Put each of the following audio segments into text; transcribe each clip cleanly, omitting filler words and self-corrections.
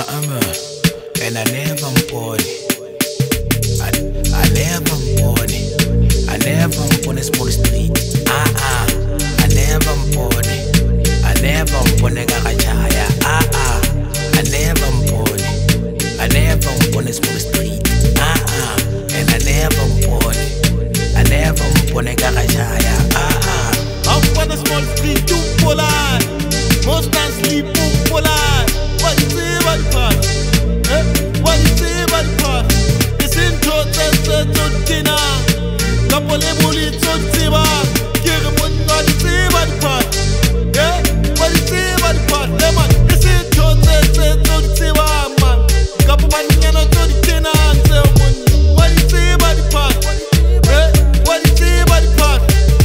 And I never born. I never born. I never born a small street. I never born. I never born a garachaya. I never born. I never born a small street. And I never born. I never born a garachaya. I'm on a small street, you pull on. Most times sleep, pull on. What you say about the past? What you say about the past? It's in total dinner. Kapole bully to Tiba. Give him what you say about the past. What you say about the past? Man, it's in total Tiba, man. Couple man, you know, to the dinner and say, what you say about the past? What you say about the past?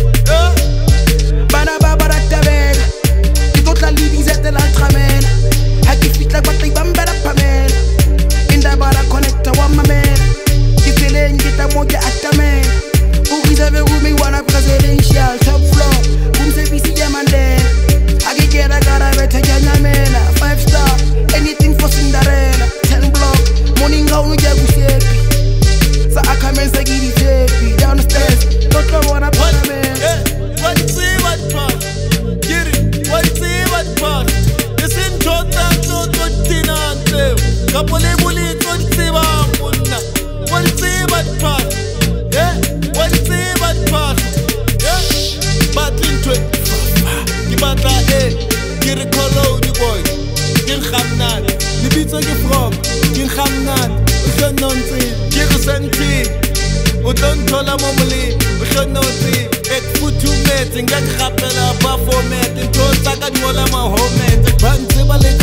La living zet de l'ultraman. I give it like what they bamba da pamen. In the bar I connect to one man. If you ain't get a monkey at the man. Who is ever with me one presidential top floor. Who's a busy man then? I get a better man. 5-star, anything for Cinderella. 10 block, morning how we get with happy. So I come and say get it happy. Down the stairs, don't know what I'm man. What you say about the past? Get it? What you say about the past? It's in total dinner and say, Kapole bully to Tiba. What you say about the past? What you say about the past? Battling to it. Give out that get a call out the boy. Get Hamnan. The beats are from. Get Hamnan. Get nonsense. Get a senti. Don't tell a mommy. Get nonsense. Ek futu met. Get rappel a bafo met. And told Sagan Mola my home met.